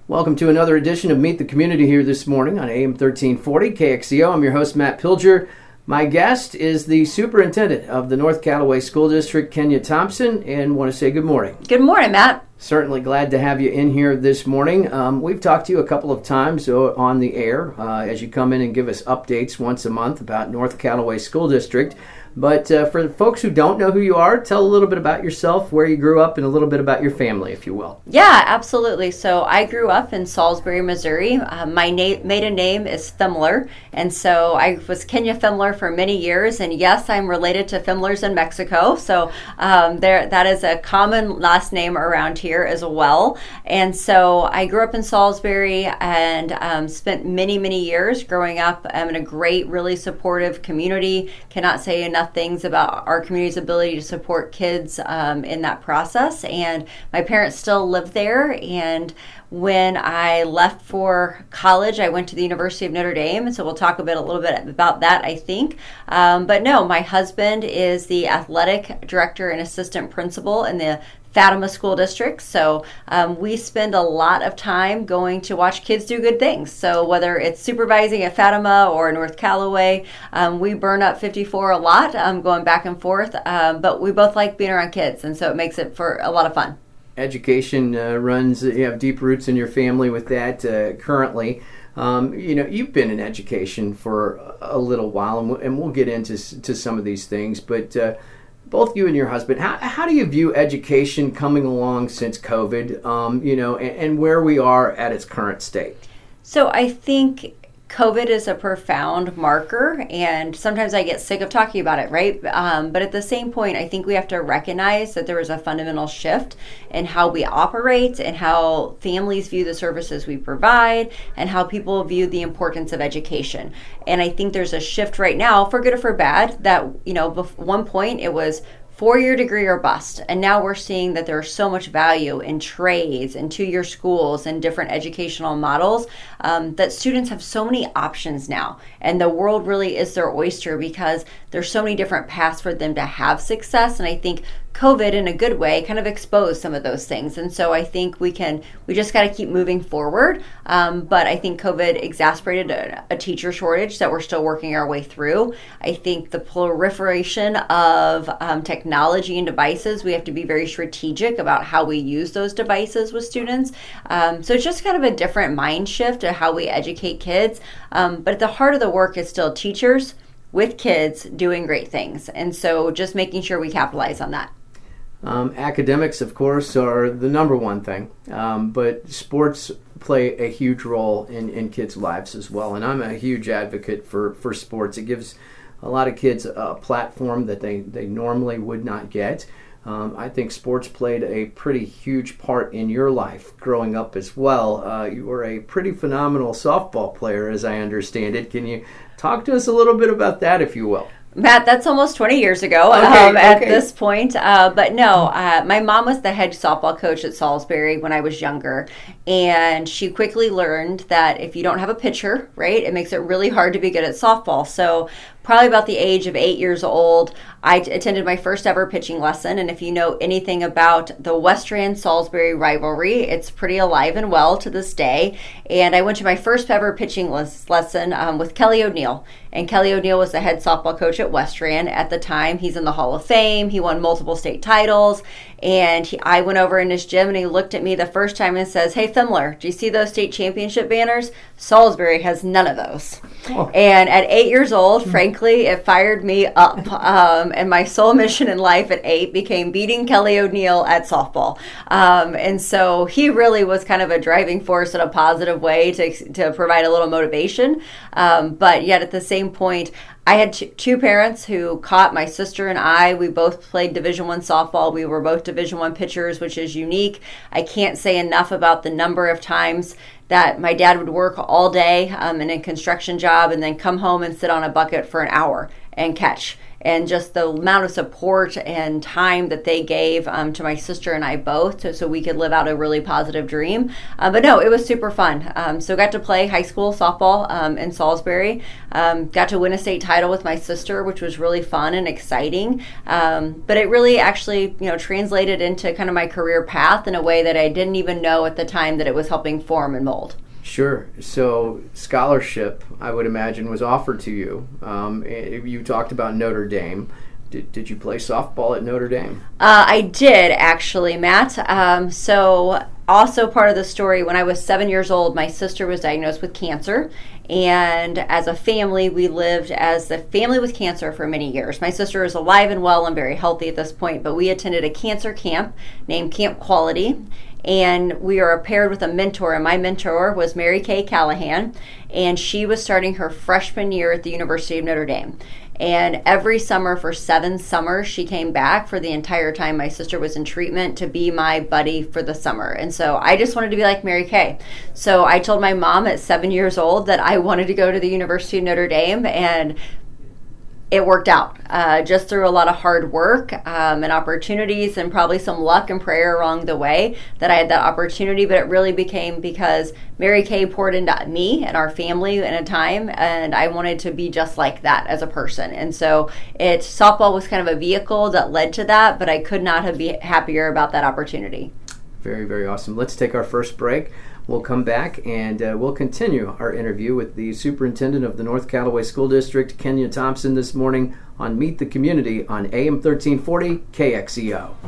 Welcome to another edition of Meet the Community here this morning on AM 1340 KXCO. I'm your host, Matt Pilger. My guest is the superintendent of the North Callaway School District, Kenya Thompson, and want to say good morning. Good morning, Matt. Certainly glad to have you in here this morning. We've talked to you a couple of times on the air as you come in and give us updates once a month about North Callaway School District. But for the folks who don't know who you are, tell a little bit about yourself, where you grew up, and a little bit about your family, if you will. Yeah, absolutely. So I grew up in Salisbury, Missouri. My maiden name is Fimler, and so I was Kenya Fimler for many years. And yes, I'm related to Fimlers in Mexico. So that is a common last name around here as well. And so I grew up in Salisbury and spent many, many years growing up in a great, really supportive community. Cannot say enough things about our community's ability to support kids in that process. And my parents still live there. And when I left for college, I went to the University of Notre Dame. So we'll talk a little bit about that, I think. But no, my husband is the athletic director and assistant principal in the Fatima School District. So we spend a lot of time going to watch kids do good things. So whether it's supervising at Fatima or North Callaway, we burn up 54 a lot, going back and forth. But we both like being around kids, and so it makes it for a lot of fun. Education you have deep roots in your family with that currently. You've been in education for a little while, and we'll get into some of these things, but both you and your husband, how do you view education coming along since COVID, and where we are at its current state? So I think COVID is a profound marker, and sometimes I get sick of talking about it, right? But at the same point, I think we have to recognize that there was a fundamental shift in how we operate and how families view the services we provide and how people view the importance of education. And I think there's a shift right now, for good or for bad, that, one point it was 4-year degree or bust. And now we're seeing that there's so much value in trades and 2-year schools and different educational models that students have so many options now. And the world really is their oyster because there's so many different paths for them to have success. And I think COVID, in a good way, kind of exposed some of those things. And so I think we just got to keep moving forward. But I think COVID exacerbated a teacher shortage that we're still working our way through. I think the proliferation of technology and devices, we have to be very strategic about how we use those devices with students. So it's just kind of a different mind shift to how we educate kids. But at the heart of the work is still teachers with kids doing great things. And so just making sure we capitalize on that. Academics, of course, are the number one thing, but sports play a huge role in kids' lives as well, and I'm a huge advocate for sports. It gives a lot of kids a platform that they normally would not get. I think sports played a pretty huge part in your life growing up as well. You were a pretty phenomenal softball player, as I understand it. Can you talk to us a little bit about that, if you will? Matt, that's almost 20 years ago at this point. But no, my mom was the head softball coach at Salisbury when I was younger. And she quickly learned that if you don't have a pitcher, right, it makes it really hard to be good at softball. So probably about the age of 8 years old, I attended my first ever pitching lesson. And if you know anything about the Western-Salisbury rivalry, it's pretty alive and well to this day. And I went to my first ever pitching lesson with Kelly O'Neill. And Kelly O'Neill was the head softball coach at Western at the time. He's in the Hall of Fame. He won multiple state titles. And I went over in his gym and he looked at me the first time and says, "Hey, Fimler, do you see those state championship banners? Salisbury has none of those." Oh. And at 8 years old, frankly, it fired me up. And my sole mission in life at 8 became beating Kelly O'Neill at softball. And so he really was kind of a driving force in a positive way to provide a little motivation. But yet at the same point, I had two parents who caught my sister and I. We both played Division I softball. We were both Division I pitchers, which is unique. I can't say enough about the number of times that my dad would work all day in a construction job and then come home and sit on a bucket for an hour and catch. and just the amount of support and time that they gave to my sister and I both, so we could live out a really positive dream. But no, it was super fun. So got to play high school softball in Salisbury. Got to win a state title with my sister, which was really fun and exciting. But it really actually, translated into kind of my career path in a way that I didn't even know at the time that it was helping form and mold. Sure. So scholarship, I would imagine, was offered to you. You talked about Notre Dame. Did you play softball at Notre Dame? I did, actually, Matt. So also part of the story, when I was 7 years old, my sister was diagnosed with cancer. And as a family, we lived as a family with cancer for many years. My sister is alive and well and very healthy at this point, but we attended a cancer camp named Camp Quality. And we were paired with a mentor, and my mentor was Mary Kay Callahan, and she was starting her freshman year at the University of Notre Dame. And every summer for 7 summers, she came back for the entire time my sister was in treatment to be my buddy for the summer. And so I just wanted to be like Mary Kay. So I told my mom at 7 years old that I wanted to go to the University of Notre Dame, and it worked out just through a lot of hard work and opportunities and probably some luck and prayer along the way that I had that opportunity. But it really became because Mary Kay poured into me and our family in a time, and I wanted to be just like that as a person. And so softball was kind of a vehicle that led to that, but I could not have been happier about that opportunity. Very, very awesome. Let's take our first break. We'll come back and we'll continue our interview with the superintendent of the North Callaway School District, Kenya Thompson, this morning on Meet the Community on AM 1340 KXEO.